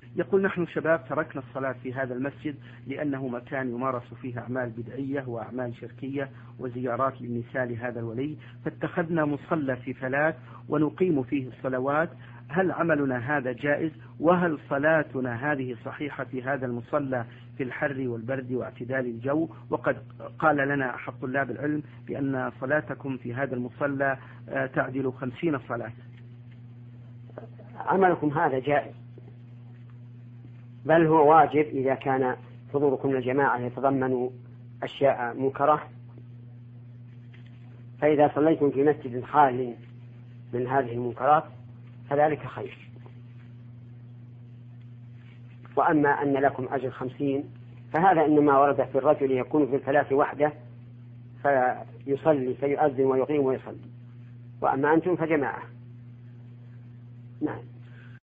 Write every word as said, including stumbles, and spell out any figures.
يقول نحن شباب تركنا الصلاة في هذا المسجد لأنه مكان يمارس فيه أعمال بدعية وأعمال شركية وزيارات للنساء لهذا الولي، فاتخذنا مصلى في فلات ونقيم فيه الصلوات. هل عملنا هذا جائز؟ وهل صلاتنا هذه صحيحة في هذا المصلى في الحر والبرد واعتدال الجو؟ وقد قال لنا أحد طلاب العلم بأن صلاتكم في هذا المصلى تعدل خمسين صلاة. عملكم هذا جائز، بل هو واجب إذا كان حضوركم الجماعة يتضمن أشياء منكرة، فإذا صليتم في مسجد خال من هذه المنكرات فذلك خير. وأما أن لكم أجر خمسين فهذا إنما ورد في الرجل يكون في الفلاة وحده فيصلي فيؤذن ويقيم ويصلي، وأما أنتم فجماعة. نعم.